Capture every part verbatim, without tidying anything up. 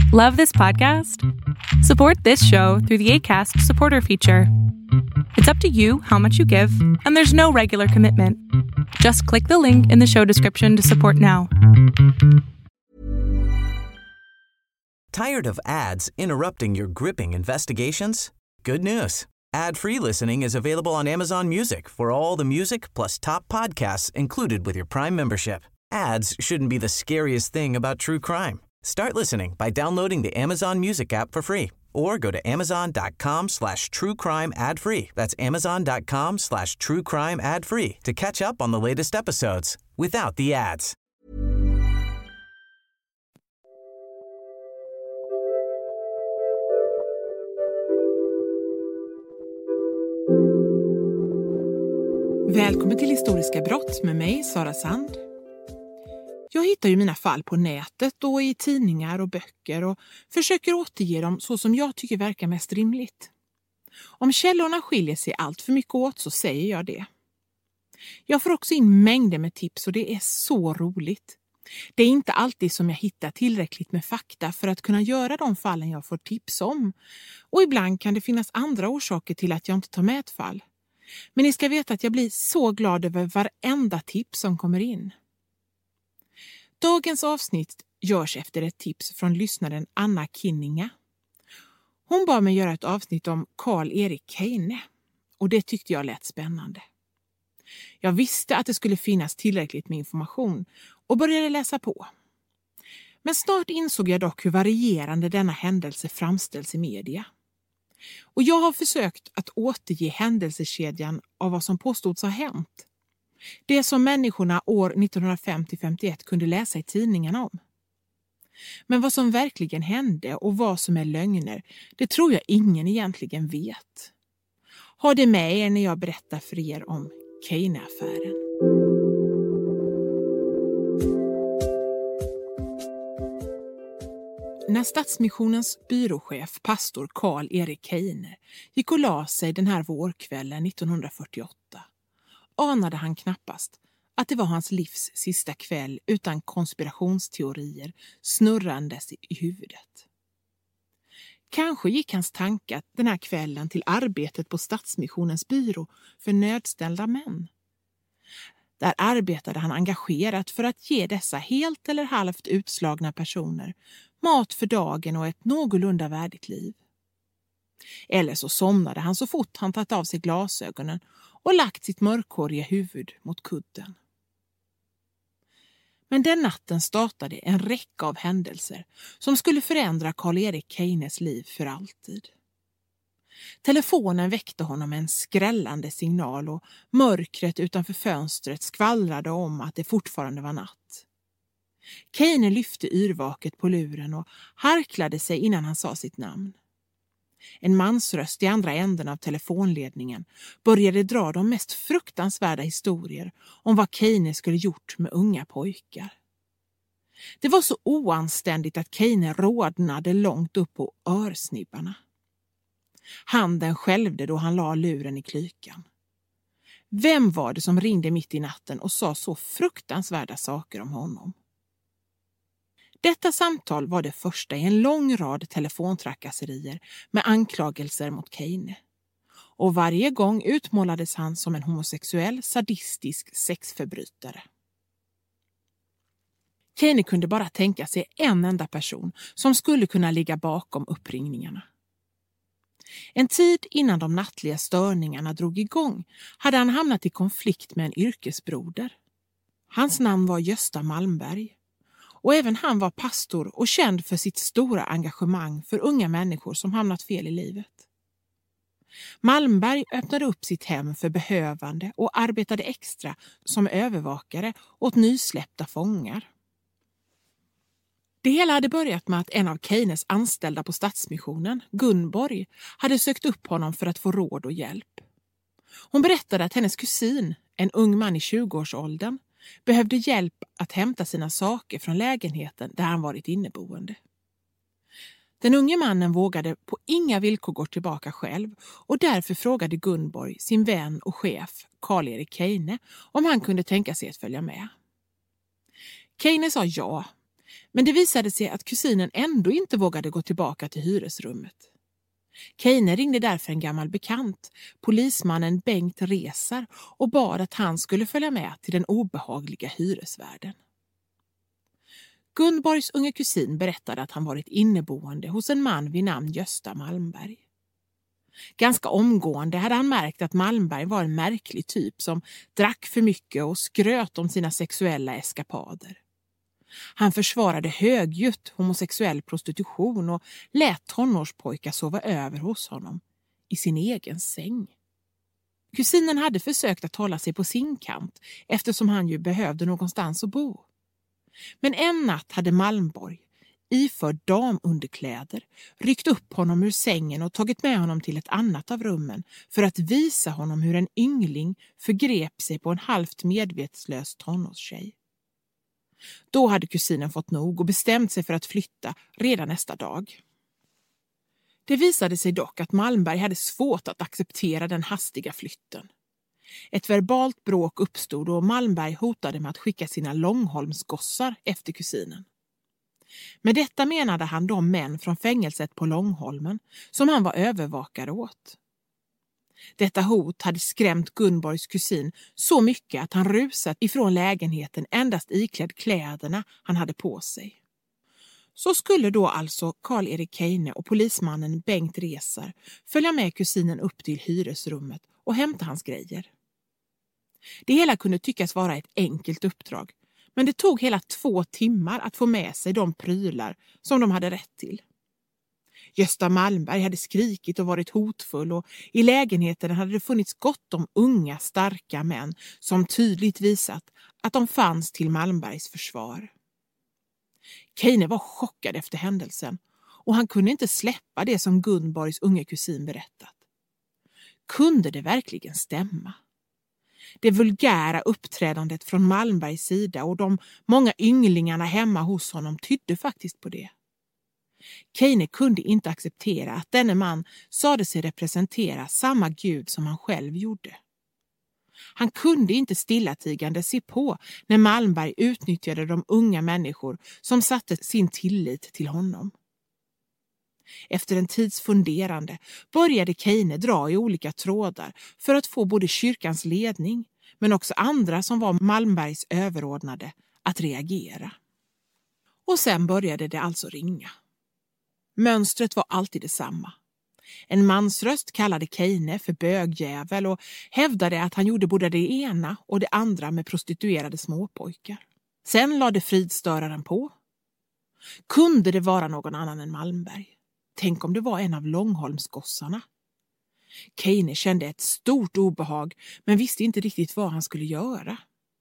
Love this podcast? Support this show through the Acast supporter feature. It's up to you how much you give, and there's no regular commitment. Just click the link in the show description to support now. Tired of ads interrupting your gripping investigations? Good news. Ad-free listening is available on Amazon Music for all the music plus top podcasts included with your Prime membership. Ads shouldn't be the scariest thing about true crime. Start listening by downloading the Amazon Music app for free or go to amazon.com slash true crime ad free. That's amazon.com slash true crime ad free to catch up on the latest episodes without the ads. Välkommen till Historiska brott med mig, Sara Sand. Jag hittar ju mina fall på nätet och i tidningar och böcker och försöker återge dem så som jag tycker verkar mest rimligt. Om källorna skiljer sig allt för mycket åt så säger jag det. Jag får också in mängder med tips och det är så roligt. Det är inte alltid som jag hittar tillräckligt med fakta för att kunna göra de fallen jag får tips om. Och ibland kan det finnas andra orsaker till att jag inte tar med ett fall. Men ni ska veta att jag blir så glad över varenda tips som kommer in. Dagens avsnitt görs efter ett tips från lyssnaren Anna Kinninga. Hon bad mig göra ett avsnitt om Karl-Erik Keine och det tyckte jag lät spännande. Jag visste att det skulle finnas tillräckligt med information och började läsa på. Men snart insåg jag dock hur varierande denna händelse framställs i media. Och jag har försökt att återge händelsekedjan av vad som påstods ha hänt. Det som människorna år nittonhundrafem till femtioett kunde läsa i tidningarna om. Men vad som verkligen hände och vad som är lögner, det tror jag ingen egentligen vet. Ha det med er när jag berättar för er om Keine-affären. När Stadsmissionens byråchef, pastor Karl-Erik Keine, gick och la sig den här vårkvällen nittonhundrafyrtioåtta anade han knappast att det var hans livs sista kväll utan konspirationsteorier snurrandes i huvudet. Kanske gick hans tankar den här kvällen till arbetet på Stadsmissionens byrå för nödställda män. Där arbetade han engagerat för att ge dessa helt eller halvt utslagna personer mat för dagen och ett någorlunda värdigt liv. Eller så somnade han så fort han tagit av sig glasögonen och lagt sitt mörkhåriga huvud mot kudden. Men den natten startade en räcka av händelser som skulle förändra Karl-Erik Keines liv för alltid. Telefonen väckte honom en skrällande signal och mörkret utanför fönstret skvallrade om att det fortfarande var natt. Keine lyfte yrvaket på luren och harklade sig innan han sa sitt namn. En mansröst i andra änden av telefonledningen började dra de mest fruktansvärda historier om vad Keine skulle gjort med unga pojkar. Det var så oanständigt att Keine rodnade långt upp på örsnibbarna. Handen skälvde då han la luren i klykan. Vem var det som ringde mitt i natten och sa så fruktansvärda saker om honom? Detta samtal var det första i en lång rad telefontrakasserier med anklagelser mot Keine. Och varje gång utmålades han som en homosexuell, sadistisk sexförbrytare. Keine kunde bara tänka sig en enda person som skulle kunna ligga bakom uppringningarna. En tid innan de nattliga störningarna drog igång hade han hamnat i konflikt med en yrkesbroder. Hans namn var Gösta Malmberg. Och även han var pastor och känd för sitt stora engagemang för unga människor som hamnat fel i livet. Malmberg öppnade upp sitt hem för behövande och arbetade extra som övervakare åt nysläppta fångar. Det hela hade börjat med att en av Keines anställda på Stadsmissionen, Gunborg, hade sökt upp honom för att få råd och hjälp. Hon berättade att hennes kusin, en ung man i tjugoårsåldern, behövde hjälp att hämta sina saker från lägenheten där han varit inneboende. Den unge mannen vågade på inga villkor gå tillbaka själv och därför frågade Gunborg sin vän och chef Karl-Erik Keine om han kunde tänka sig att följa med. Keine sa ja, Men det visade sig att kusinen ändå inte vågade gå tillbaka till hyresrummet. Keine ringde därför en gammal bekant, polismannen Bengt Resar, och bad att han skulle följa med till den obehagliga hyresvärden. Gunborgs unge kusin berättade att han varit inneboende hos en man vid namn Gösta Malmberg. Ganska omgående hade han märkt att Malmberg var en märklig typ som drack för mycket och skröt om sina sexuella eskapader. Han försvarade högljutt homosexuell prostitution och lät tonårspojkar sova över hos honom i sin egen säng. Kusinen hade försökt att hålla sig på sin kant eftersom han ju behövde någonstans att bo. Men en natt hade Malmborg, iförd damunderkläder, ryckt upp honom ur sängen och tagit med honom till ett annat av rummen för att visa honom hur en yngling förgrep sig på en halvt medvetslös tonårstjej. Då hade kusinen fått nog och bestämt sig för att flytta redan nästa dag. Det visade sig dock att Malmberg hade svårt att acceptera den hastiga flytten. Ett verbalt bråk uppstod och Malmberg hotade med att skicka sina Långholmsgossar efter kusinen. Med detta menade han de män från fängelset på Långholmen som han var övervakare åt. Detta hot hade skrämt Gunborgs kusin så mycket att han rusat ifrån lägenheten endast iklädd kläderna han hade på sig. Så skulle då alltså Karl-Erik Keine och polismannen Bengt Resar följa med kusinen upp till hyresrummet och hämta hans grejer. Det hela kunde tyckas vara ett enkelt uppdrag, men det tog hela två timmar att få med sig de prylar som de hade rätt till. Gösta Malmberg hade skrikit och varit hotfull och i lägenheten hade det funnits gott om unga, starka män som tydligt visat att de fanns till Malmbergs försvar. Keine var chockad efter händelsen och han kunde inte släppa det som Gunborgs unge kusin berättat. Kunde det verkligen stämma? Det vulgära uppträdandet från Malmbergs sida och de många ynglingarna hemma hos honom tydde faktiskt på det. Keine kunde inte acceptera att denne man sade sig representera samma gud som han själv gjorde. Han kunde inte stillatigande se på när Malmberg utnyttjade de unga människor som satte sin tillit till honom. Efter en tids funderande började Keine dra i olika trådar för att få både kyrkans ledning men också andra som var Malmbergs överordnade att reagera. Och sen började det alltså ringa. Mönstret var alltid detsamma. En mansröst kallade Keine för bögjävel och hävdade att han gjorde både det ena och det andra med prostituerade småpojkar. Sen lade fridstöraren på. Kunde det vara någon annan än Malmberg? Tänk om det var en av Långholmsgossarna. Keine kände ett stort obehag men visste inte riktigt vad han skulle göra.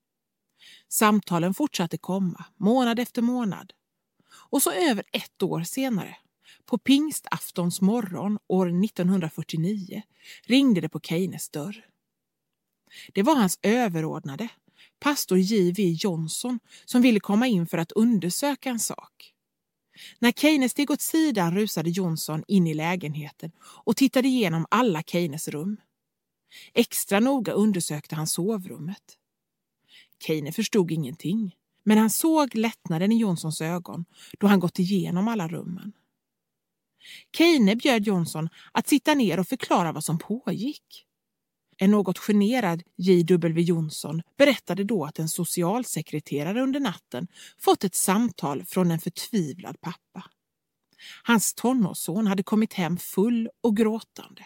Samtalen fortsatte komma, månad efter månad. Och så över ett år senare, på pingstaftons morgon år nittonhundrafyrtionio, ringde det på Keines dörr. Det var hans överordnade, pastor J V Jonsson, som ville komma in för att undersöka en sak. När Keine steg åt sidan rusade Jonsson in i lägenheten och tittade igenom alla Keines rum. Extra noga undersökte han sovrummet. Keine förstod ingenting, men han såg lättnaden i Jonssons ögon då han gått igenom alla rummen. Keine bjöd Jonsson att sitta ner och förklara vad som pågick. En något generad J W Jonsson berättade då att en socialsekreterare under natten fått ett samtal från en förtvivlad pappa. Hans tonårsson hade kommit hem full och gråtande.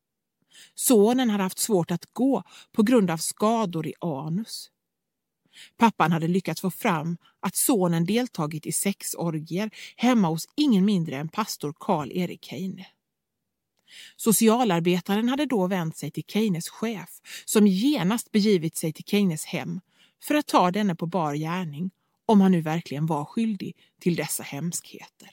Sonen hade haft svårt att gå på grund av skador i anus. Pappan hade lyckats få fram att sonen deltagit i sexorgier hemma hos ingen mindre än pastor Karl-Erik Keine. Socialarbetaren hade då vänt sig till Keines chef som genast begivit sig till Keines hem för att ta denne på bar gärning om han nu verkligen var skyldig till dessa hemskheter.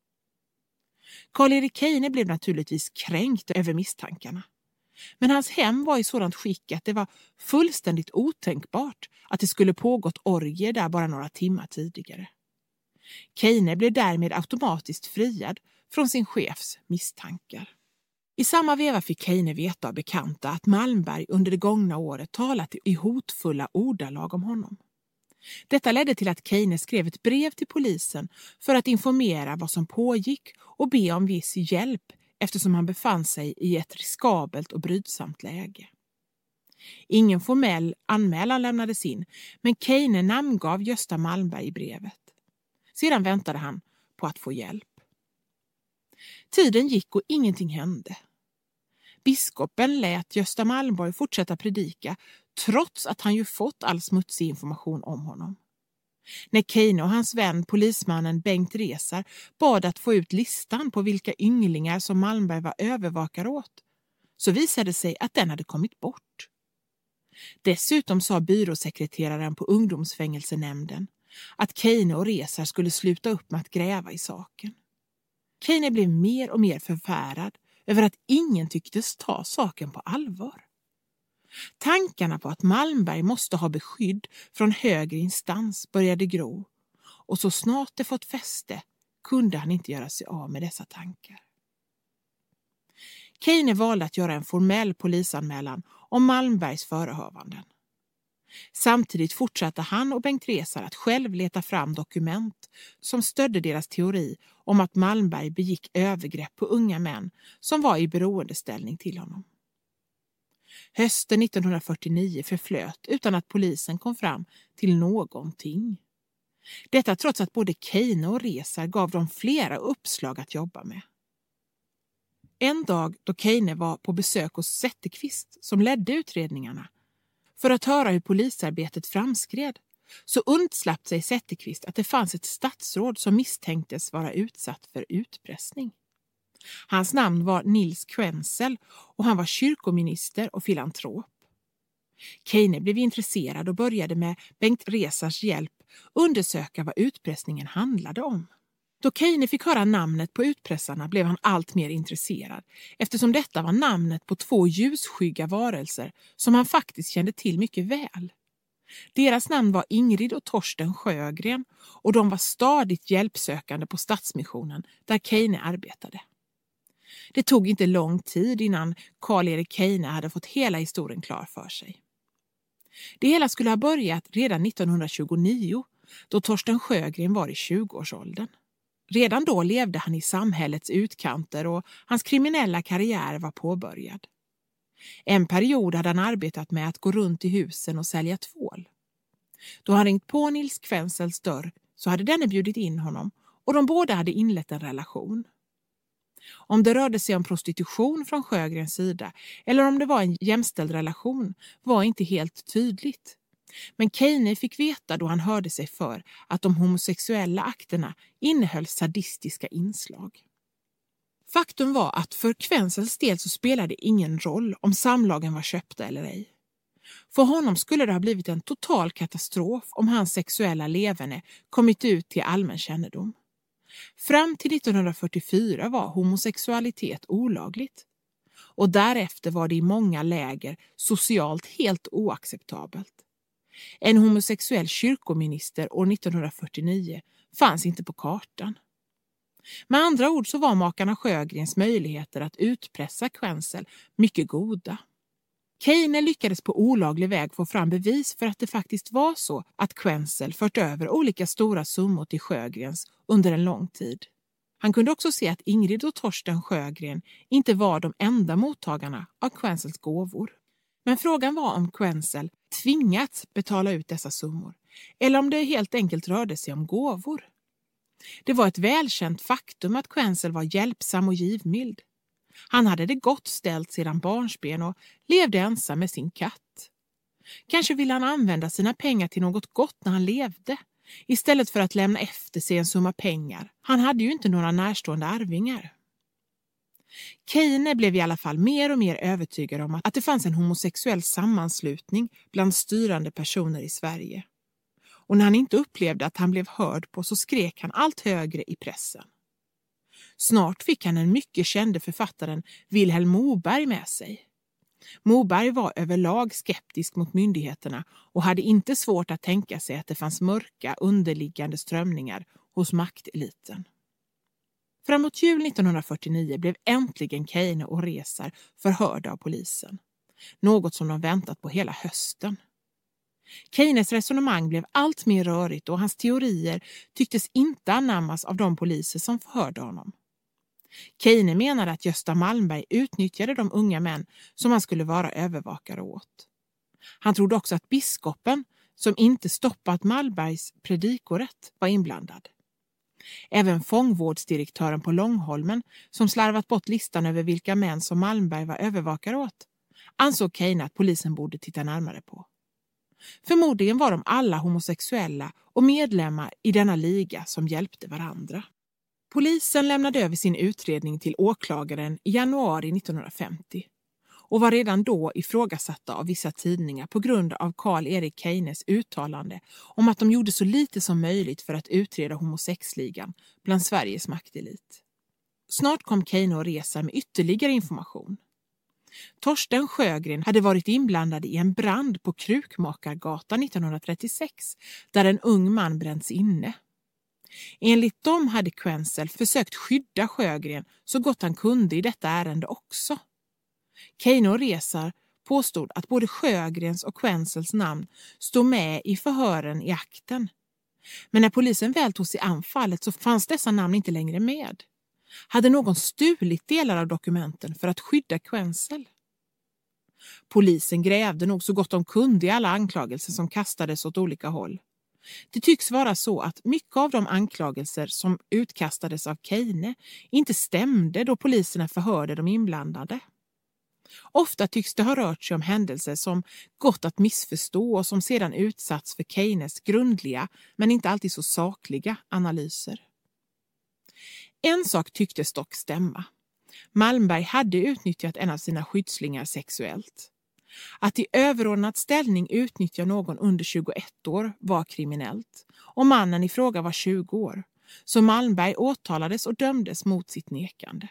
Karl-Erik Keine blev naturligtvis kränkt över misstankarna. Men hans hem var i sådant skick att det var fullständigt otänkbart att det skulle pågått orgier där bara några timmar tidigare. Keine blev därmed automatiskt friad från sin chefs misstankar. I samma veva fick Keine veta av bekanta att Malmberg under det gångna året talat i hotfulla ordalag om honom. Detta ledde till att Keine skrev ett brev till polisen för att informera vad som pågick och be om viss hjälp eftersom han befann sig i ett riskabelt och brydsamt läge. Ingen formell anmälan lämnades in, men Keine namngav Gösta Malmberg i brevet. Sedan väntade han på att få hjälp. Tiden gick och ingenting hände. Biskopen lät Gösta Malmberg fortsätta predika trots att han ju fått all smutsig information om honom. När Keine och hans vän, polismannen Bengt Resar, bad att få ut listan på vilka ynglingar som Malmberg var övervakare åt, så visade det sig att den hade kommit bort. Dessutom sa byråsekreteraren på ungdomsfängelsenämnden att Keine och Resar skulle sluta upp med att gräva i saken. Keine blev mer och mer förfärad över att ingen tycktes ta saken på allvar. Tankarna på att Malmberg måste ha beskydd från högre instans började gro, och så snart det fått fäste kunde han inte göra sig av med dessa tankar. Keine valde att göra en formell polisanmälan om Malmbergs förehavanden. Samtidigt fortsatte han och Bengt Resar att själv leta fram dokument som stödde deras teori om att Malmberg begick övergrepp på unga män som var i beroendeställning till honom. Hösten nittonhundrafyrtionio förflöt utan att polisen kom fram till någonting. Detta trots att både Keine och Resar gav dem flera uppslag att jobba med. En dag då Keine var på besök hos Zetterqvist som ledde utredningarna för att höra hur polisarbetet framskred, så undslapp sig Zetterqvist att det fanns ett statsråd som misstänktes vara utsatt för utpressning. Hans namn var Nils Quensel och han var kyrkominister och filantrop. Keine blev intresserad och började med Bengt Resars hjälp undersöka vad utpressningen handlade om. Då Keine fick höra namnet på utpressarna blev han allt mer intresserad, eftersom detta var namnet på två ljusskygga varelser som han faktiskt kände till mycket väl. Deras namn var Ingrid och Torsten Sjögren och de var stadigt hjälpsökande på Stadsmissionen där Keine arbetade. Det tog inte lång tid innan Karl-Erik Keine hade fått hela historien klar för sig. Det hela skulle ha börjat redan nittonhundratjugonio då Torsten Sjögren var i tjugoårsåldern. Redan då levde han i samhällets utkanter och hans kriminella karriär var påbörjad. En period hade han arbetat med att gå runt i husen och sälja tvål. Då han ringt på Nils Quensels dörr så hade denne bjudit in honom och de båda hade inlett en relation. Om det rörde sig om prostitution från Sjögrens sida eller om det var en jämställd relation var inte helt tydligt. Men Keine fick veta då han hörde sig för att de homosexuella akterna innehöll sadistiska inslag. Faktum var att för Quensels del så spelade ingen roll om samlagen var köpta eller ej. För honom skulle det ha blivit en total katastrof om hans sexuella leverne kommit ut till allmän kännedom. Fram till nittonhundrafyrtiofyra var homosexualitet olagligt. Och därefter var det i många läger socialt helt oacceptabelt. En homosexuell kyrkominister år nittonhundrafyrtionio fanns inte på kartan. Med andra ord så var makarna Sjögrens möjligheter att utpressa Quensel mycket goda. Keine lyckades på olaglig väg få fram bevis för att det faktiskt var så att Quensel fört över olika stora summor till Sjögrens under en lång tid. Han kunde också se att Ingrid och Torsten Sjögren inte var de enda mottagarna av Quensels gåvor. Men frågan var om Quensel tvingats betala ut dessa summor eller om det helt enkelt rörde sig om gåvor. Det var ett välkänt faktum att Quensel var hjälpsam och givmild. Han hade det gott ställt sedan barnsben och levde ensam med sin katt. Kanske ville han använda sina pengar till något gott när han levde, istället för att lämna efter sig en summa pengar. Han hade ju inte några närstående arvingar. Keine blev i alla fall mer och mer övertygad om att det fanns en homosexuell sammanslutning bland styrande personer i Sverige. Och när han inte upplevde att han blev hörd på så skrek han allt högre i pressen. Snart fick han den mycket kände författaren Vilhelm Moberg med sig. Moberg var överlag skeptisk mot myndigheterna och hade inte svårt att tänka sig att det fanns mörka underliggande strömningar hos makteliten. Framåt jul nittonhundrafyrtionio blev äntligen Keine och Resar förhörda av polisen. Något som de väntat på hela hösten. Keynes resonemang blev allt mer rörigt och hans teorier tycktes inte anammas av de poliser som förhörde honom. Keynes menade att Gösta Malmberg utnyttjade de unga män som han skulle vara övervakare åt. Han trodde också att biskopen, som inte stoppat Malmbergs predikorätt, var inblandad. Även fångvårdsdirektören på Långholmen, som slarvat bort listan över vilka män som Malmberg var övervakare åt, ansåg Keynes att polisen borde titta närmare på. Förmodligen var de alla homosexuella och medlemmar i denna liga som hjälpte varandra. Polisen lämnade över sin utredning till åklagaren i januari nittonhundrafemtio och var redan då ifrågasatta av vissa tidningar på grund av Karl-Erik Keynes uttalande om att de gjorde så lite som möjligt för att utreda homosexligan bland Sveriges maktelit. Snart kom Keynes och Reza med ytterligare information. Torsten Sjögren hade varit inblandad i en brand på Krukmakargatan nittonhundratrettiosex där en ung man bränts inne. Enligt dem hade Quenzel försökt skydda Sjögren så gott han kunde i detta ärende också. Keynes och Reza påstod att både Sjögrens och Quenzels namn stod med i förhören i akten. Men när polisen väl tog sig an fallet så fanns dessa namn inte längre med. Hade någon stulit delar av dokumenten för att skydda Quenzel? Polisen grävde nog så gott de kunde i alla anklagelser som kastades åt olika håll. Det tycks vara så att mycket av de anklagelser som utkastades av Keynes inte stämde då poliserna förhörde de inblandade. Ofta tycks det ha rört sig om händelser som gått att missförstå och som sedan utsatts för Keynes grundliga men inte alltid så sakliga analyser. En sak tycktes dock stämma. Malmberg hade utnyttjat en av sina skyddslingar sexuellt. Att i överordnad ställning utnyttja någon under tjugoett år var kriminellt och mannen i fråga var tjugo år, så Malmberg åtalades och dömdes mot sitt nekande.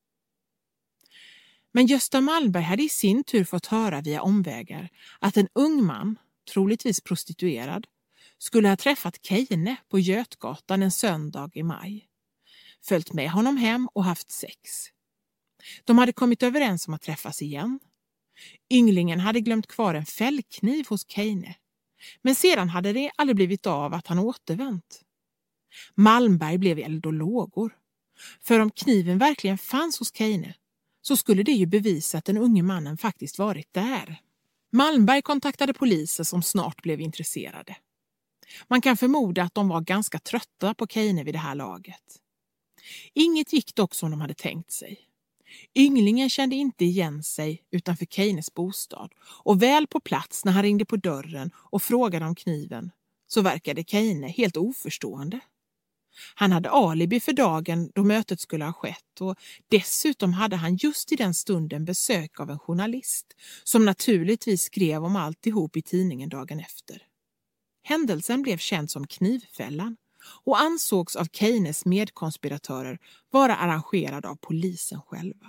Men Gösta Malmberg hade i sin tur fått höra via omvägar att en ung man, troligtvis prostituerad, skulle ha träffat Keynes på Götgatan en söndag i maj. Följt med honom hem och haft sex. De hade kommit överens om att träffas igen. Ynglingen hade glömt kvar en fällkniv hos Keynes. Men sedan hade det aldrig blivit av att han återvänt. Malmberg blev eld och lågor. För om kniven verkligen fanns hos Keynes så skulle det ju bevisa att den unge mannen faktiskt varit där. Malmberg kontaktade poliser som snart blev intresserade. Man kan förmoda att de var ganska trötta på Keynes vid det här laget. Inget gick dock som de hade tänkt sig. Ynglingen kände inte igen sig utanför Keynes bostad och väl på plats när han ringde på dörren och frågade om kniven så verkade Keynes helt oförstående. Han hade alibi för dagen då mötet skulle ha skett och dessutom hade han just i den stunden besök av en journalist som naturligtvis skrev om alltihop i tidningen dagen efter. Händelsen blev känd som knivfällan och ansågs av Keynes medkonspiratörer vara arrangerad av polisen själva.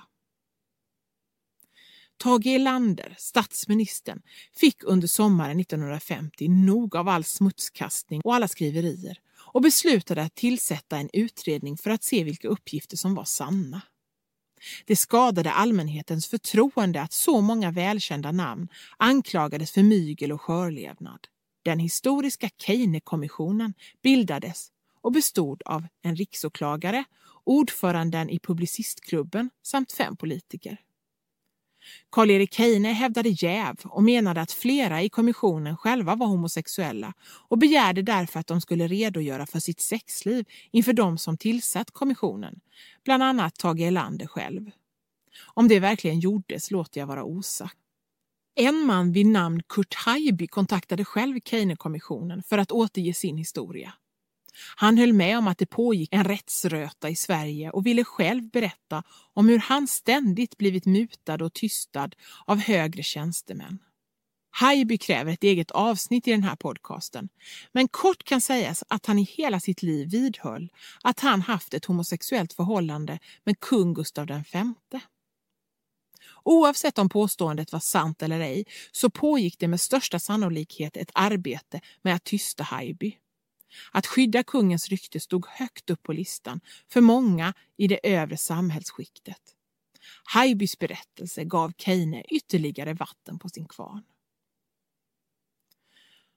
Tage Erlander, statsministern, fick under sommaren nittonhundrafemtio nog av all smutskastning och alla skriverier och beslutade att tillsätta en utredning för att se vilka uppgifter som var sanna. Det skadade allmänhetens förtroende att så många välkända namn anklagades för mygel och skörlevnad. Den historiska Keynes-kommissionen bildades och bestod av en riksåklagare, ordföranden i Publicistklubben samt fem politiker. Karl-Erik Keynes hävdade jäv och menade att flera i kommissionen själva var homosexuella och begärde därför att de skulle redogöra för sitt sexliv inför de som tillsatt kommissionen, bland annat Tage Erlander själv. Om det verkligen gjordes låter jag vara osagt. En man vid namn Kurt Haijby kontaktade själv Keynes-kommissionen för att återge sin historia. Han höll med om att det pågick en rättsröta i Sverige och ville själv berätta om hur han ständigt blivit mutad och tystad av högre tjänstemän. Haijby kräver ett eget avsnitt i den här podcasten, men kort kan sägas att han i hela sitt liv vidhöll att han haft ett homosexuellt förhållande med kung Gustav den femte. Oavsett om påståendet var sant eller ej så pågick det med största sannolikhet ett arbete med att tysta Haijby. Att skydda kungens rykte stod högt upp på listan för många i det övre samhällsskiktet. Haijbys berättelse gav Keynes ytterligare vatten på sin kvarn.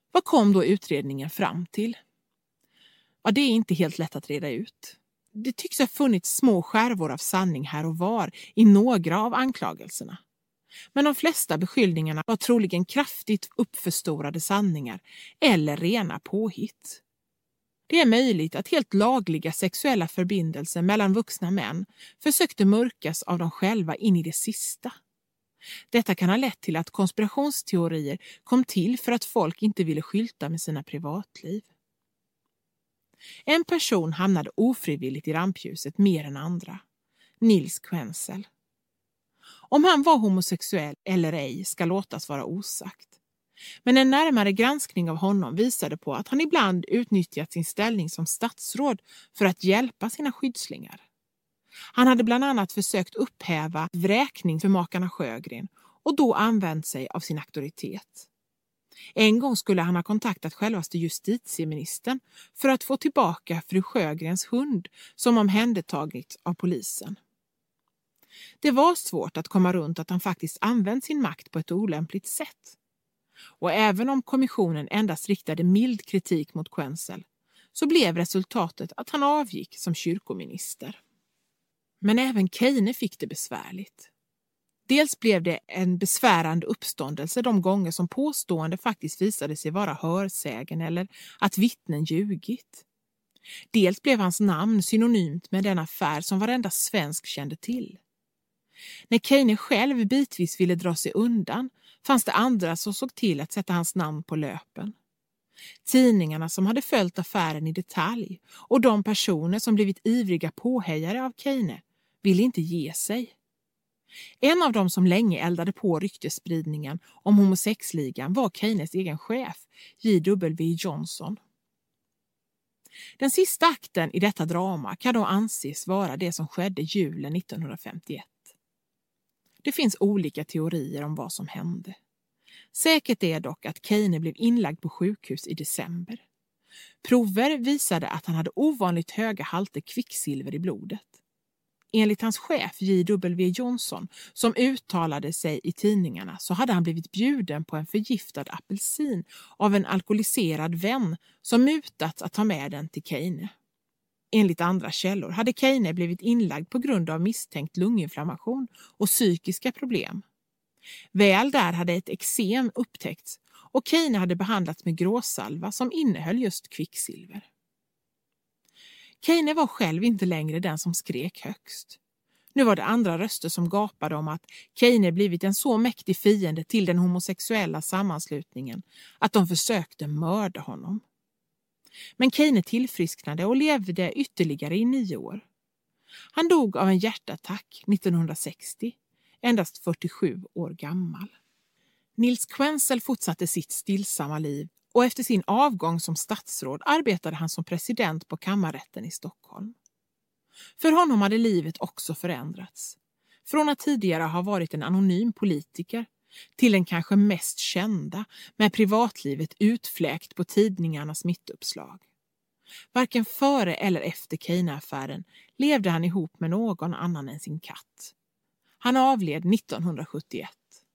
Vad kom då utredningen fram till? Ja, det är inte helt lätt att reda ut. Det tycks ha funnits små skärvor av sanning här och var i några av anklagelserna. Men de flesta beskyllningarna var troligen kraftigt uppförstorade sanningar eller rena påhitt. Det är möjligt att helt lagliga sexuella förbindelser mellan vuxna män försökte mörkas av dem själva in i det sista. Detta kan ha lett till att konspirationsteorier kom till för att folk inte ville skylta med sina privatliv. En person hamnade ofrivilligt i rampljuset mer än andra. Nils Quenzel. Om han var homosexuell eller ej ska låtas vara osagt. Men en närmare granskning av honom visade på att han ibland utnyttjat sin ställning som statsråd för att hjälpa sina skyddslingar. Han hade bland annat försökt upphäva vräkning för makarna Sjögren och då använt sig av sin auktoritet. En gång skulle han ha kontaktat självaste justitieministern för att få tillbaka fru Sjögrens hund som omhändertagits av polisen. Det var svårt att komma runt att han faktiskt använt sin makt på ett olämpligt sätt. Och även om kommissionen endast riktade mild kritik mot Quenzel så blev resultatet att han avgick som kyrkominister. Men även Keine fick det besvärligt. Dels blev det en besvärande uppståndelse de gånger som påstående faktiskt visade sig vara hörsägen eller att vittnen ljugit. Dels blev hans namn synonymt med den affär som varenda svensk kände till. När Keine själv bitvis ville dra sig undan fanns det andra som såg till att sätta hans namn på löpen. Tidningarna som hade följt affären i detalj och de personer som blivit ivriga påhejare av Keine ville inte ge sig. En av dem som länge eldade på ryktesspridningen om homosexligan var Keines egen chef, J W Johnson. Den sista akten i detta drama kan då anses vara det som skedde julen nittonhundrafemtioett. Det finns olika teorier om vad som hände. Säkert är dock att Keine blev inlagd på sjukhus i december. Prover visade att han hade ovanligt höga halter kvicksilver i blodet. Enligt hans chef J W Johnson, som uttalade sig i tidningarna, så hade han blivit bjuden på en förgiftad apelsin av en alkoholiserad vän som mutat att ta med den till Keine. Enligt andra källor hade Keine blivit inlagd på grund av misstänkt lunginflammation och psykiska problem. Väl där hade ett eksem upptäckts och Keine hade behandlats med gråsalva som innehöll just kvicksilver. Keine var själv inte längre den som skrek högst. Nu var det andra röster som gapade om att Keine blivit en så mäktig fiende till den homosexuella sammanslutningen att de försökte mörda honom. Men Keine tillfrisknade och levde ytterligare i nio år. Han dog av en hjärtattack nittonhundrasextio, endast fyrtiosju år gammal. Nils Quenzel fortsatte sitt stillsamma liv och efter sin avgång som statsråd arbetade han som president på kammarrätten i Stockholm. För honom hade livet också förändrats. Från att tidigare ha varit en anonym politiker till den kanske mest kända med privatlivet utfläkt på tidningarnas mittuppslag. Varken före eller efter Keine-affären levde han ihop med någon annan än sin katt. Han avled nittonhundrasjuttioett.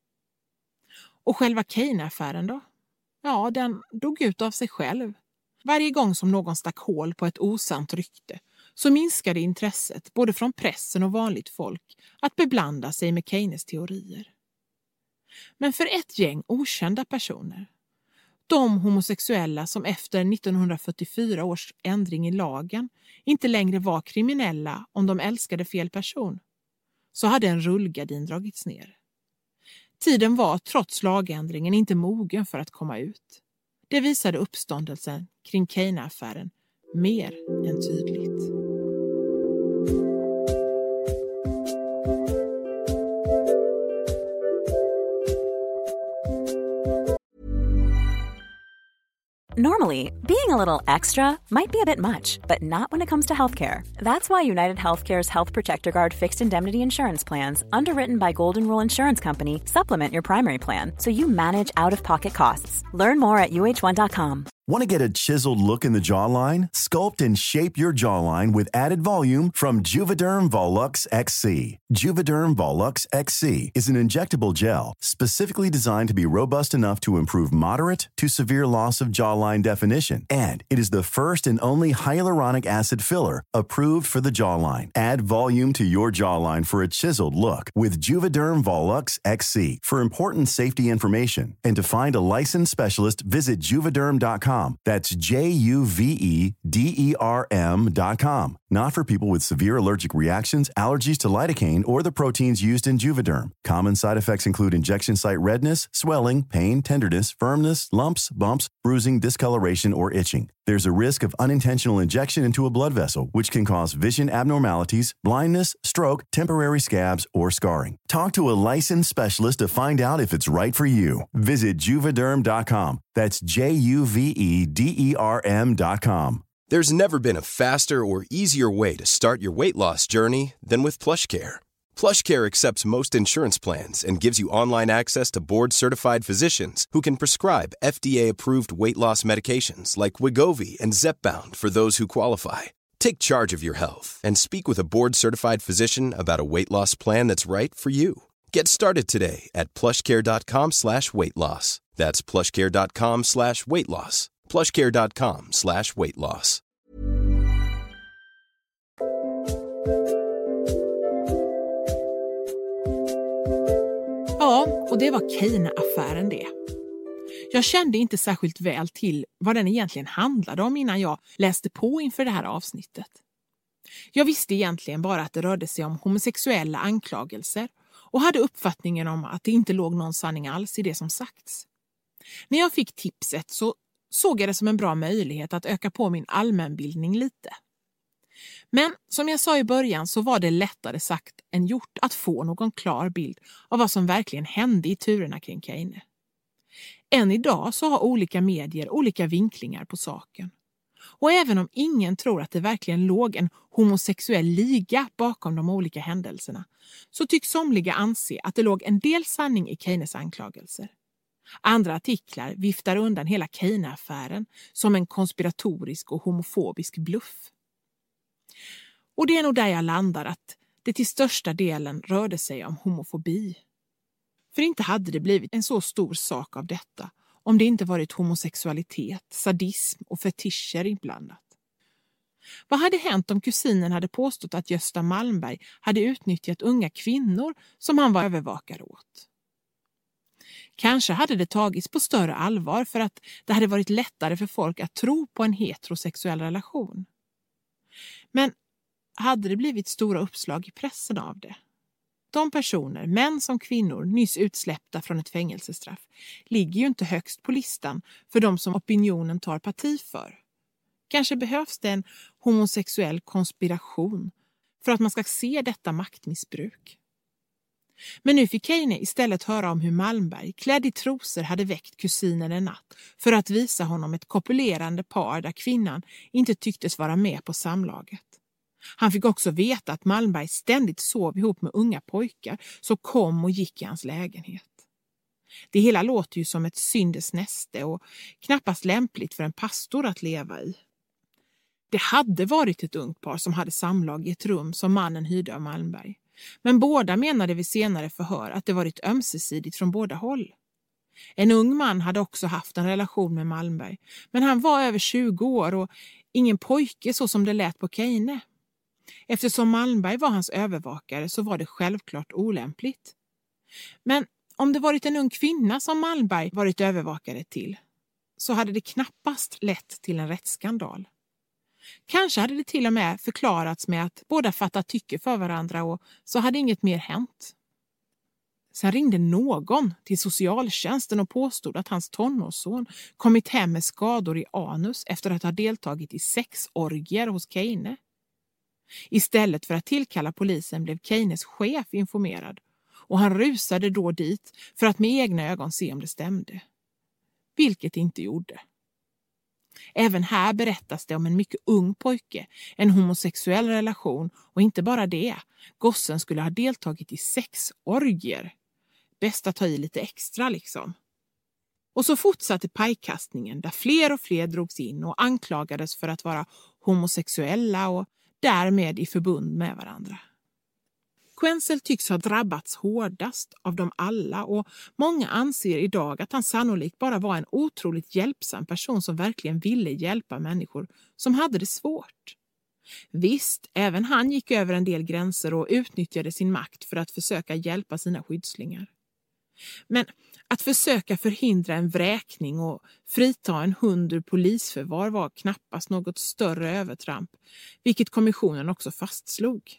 Och själva Keine-affären då? Ja, den dog ut av sig själv. Varje gång som någon stack hål på ett osant rykte så minskade intresset både från pressen och vanligt folk att beblanda sig med Keines teorier. Men för ett gäng okända personer, de homosexuella som efter nittonhundrafyrtiofyra års ändring i lagen inte längre var kriminella om de älskade fel person, så hade en rullgardin dragits ner. Tiden var trots lagändringen inte mogen för att komma ut. Det visade uppståndelsen kring Keine-affären mer än tydligt. Normally, being a little extra might be a bit much, but not when it comes to healthcare. That's why United Healthcare's Health Protector Guard fixed indemnity insurance plans, underwritten by Golden Rule Insurance Company, supplement your primary plan so you manage out-of-pocket costs. Learn more at U H one dot com. Want to get a chiseled look in the jawline? Sculpt and shape your jawline with added volume from Juvederm Volux X C. Juvederm Volux X C is an injectable gel specifically designed to be robust enough to improve moderate to severe loss of jawline definition. And it is the first and only hyaluronic acid filler approved for the jawline. Add volume to your jawline for a chiseled look with Juvederm Volux X C. For important safety information and to find a licensed specialist, visit juvederm dot com. That's J U V E D E R M dot com. Not for people with severe allergic reactions, allergies to lidocaine, or the proteins used in Juvederm. Common side effects include injection site redness, swelling, pain, tenderness, firmness, lumps, bumps, bruising, discoloration, or itching. There's a risk of unintentional injection into a blood vessel, which can cause vision abnormalities, blindness, stroke, temporary scabs, or scarring. Talk to a licensed specialist to find out if it's right for you. Visit juvederm dot com. That's J U V E D E R M dot com. There's never been a faster or easier way to start your weight loss journey than with PlushCare. PlushCare accepts most insurance plans and gives you online access to board-certified physicians who can prescribe F D A-approved weight loss medications like Wegovy and Zepbound for those who qualify. Take charge of your health and speak with a board-certified physician about a weight loss plan that's right for you. Get started today at plushcare.com slash weight loss. That's plushcare.com slash weight loss. plushcare.com slash weight loss. Ja, och det var Kane-affären det. Jag kände inte särskilt väl till vad den egentligen handlade om innan jag läste på inför det här avsnittet. Jag visste egentligen bara att det rörde sig om homosexuella anklagelser och hade uppfattningen om att det inte låg någon sanning alls i det som sagts. När jag fick tipset så såg jag det som en bra möjlighet att öka på min allmänbildning lite. Men som jag sa i början så var det lättare sagt än gjort att få någon klar bild av vad som verkligen hände i turerna kring Kane. Än idag så har olika medier olika vinklingar på saken. Och även om ingen tror att det verkligen låg en homosexuell liga bakom de olika händelserna så tycks somliga anse att det låg en del sanning i Kanes anklagelser. Andra artiklar viftar undan hela Kane-affären som en konspiratorisk och homofobisk bluff. Och det är nog där jag landar att det till största delen rörde sig om homofobi. För inte hade det blivit en så stor sak av detta om det inte varit homosexualitet, sadism och fetischer inblandat. Vad hade hänt om kusinen hade påstått att Gösta Malmberg hade utnyttjat unga kvinnor som han var övervakare åt? Kanske hade det tagits på större allvar för att det hade varit lättare för folk att tro på en heterosexuell relation. Men hade det blivit stora uppslag i pressen av det? De personer, män som kvinnor, nyss utsläppta från ett fängelsestraff ligger ju inte högst på listan för de som opinionen tar parti för. Kanske behövs det en homosexuell konspiration för att man ska se detta maktmissbruk. Men nu fick Kane istället höra om hur Malmberg, klädd i trosor, hade väckt kusinen en natt för att visa honom ett kopulerande par där kvinnan inte tycktes vara med på samlaget. Han fick också veta att Malmberg ständigt sov ihop med unga pojkar som kom och gick i hans lägenhet. Det hela låter ju som ett syndesnäste och knappast lämpligt för en pastor att leva i. Det hade varit ett ungt par som hade samlag i ett rum som mannen hyrde av Malmberg. Men båda menade vid senare förhör att det varit ömsesidigt från båda håll. En ung man hade också haft en relation med Malmberg, men han var över tjugo år och ingen pojke så som det lät på Kane. Eftersom Malmberg var hans övervakare så var det självklart olämpligt. Men om det varit en ung kvinna som Malmberg varit övervakare till så hade det knappast lett till en rättsskandal. Kanske hade det till och med förklarats med att båda fattat tycke för varandra och så hade inget mer hänt. Sen ringde någon till socialtjänsten och påstod att hans tonårsson kommit hem med skador i anus efter att ha deltagit i sexorgier hos Kane. Istället för att tillkalla polisen blev Kanes chef informerad och han rusade då dit för att med egna ögon se om det stämde. Vilket inte gjorde. Även här berättas det om en mycket ung pojke, en homosexuell relation och inte bara det, gossen skulle ha deltagit i sexorgier. Bäst att ta i lite extra liksom. Och så fortsatte pajkastningen där fler och fler drogs in och anklagades för att vara homosexuella och därmed i förbund med varandra. Quenzel tycks ha drabbats hårdast av dem alla och många anser idag att han sannolikt bara var en otroligt hjälpsam person som verkligen ville hjälpa människor som hade det svårt. Visst, även han gick över en del gränser och utnyttjade sin makt för att försöka hjälpa sina skyddslingar. Men att försöka förhindra en vräkning och frita en hund ur polisförvar var knappast något större övertramp, vilket kommissionen också fastslog.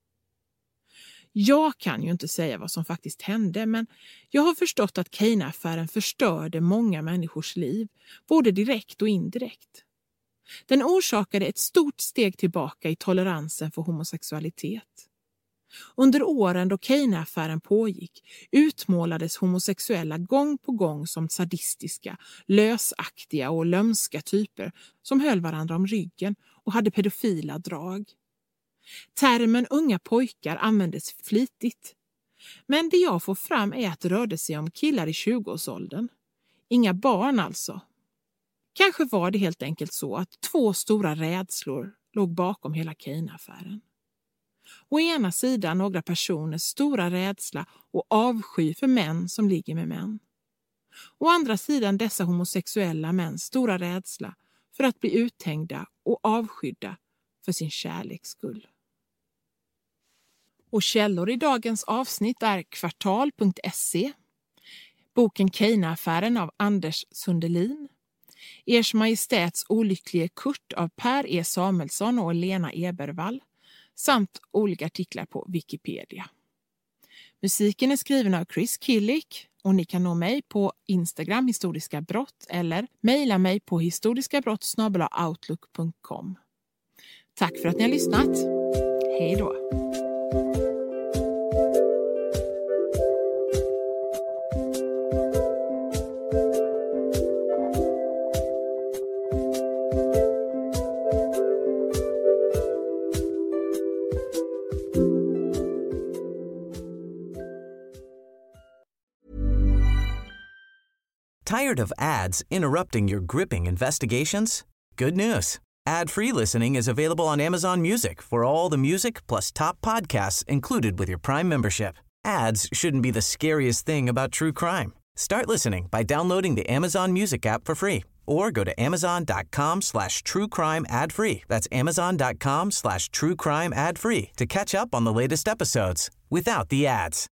Jag kan ju inte säga vad som faktiskt hände, men jag har förstått att Kane-affären förstörde många människors liv, både direkt och indirekt. Den orsakade ett stort steg tillbaka i toleransen för homosexualitet. Under åren då Kane-affären pågick utmålades homosexuella gång på gång som sadistiska, lösaktiga och lömska typer som höll varandra om ryggen och hade pedofila drag. Termen unga pojkar användes flitigt. Men det jag får fram är att det rörde sig om killar i tjugoårsåldern. Inga barn alltså. Kanske var det helt enkelt så att två stora rädslor låg bakom hela Kane-affären. Å ena sidan några personers stora rädsla och avsky för män som ligger med män. Å andra sidan dessa homosexuella mäns stora rädsla för att bli uthängda och avskydda för sin kärleks skull. Och källor i dagens avsnitt är kvartal punkt se, boken Kane-affären av Anders Sundelin, Ers Majestäts olycklige Kurt av Per E. Samuelsson och Lena Ebervall samt olika artiklar på Wikipedia. Musiken är skriven av Chris Killick och ni kan nå mig på Instagram historiska brott eller mejla mig på historiskabrott snabel-a outlook punkt com. Tack för att ni har lyssnat. Hej då! Tired of ads interrupting your gripping investigations? Good news. Ad-free listening is available on Amazon Music for all the music plus top podcasts included with your Prime membership. Ads shouldn't be the scariest thing about true crime. Start listening by downloading the Amazon Music app for free or go to amazon.com slash true crime ad free. That's amazon.com slash true crime ad free to catch up on the latest episodes without the ads.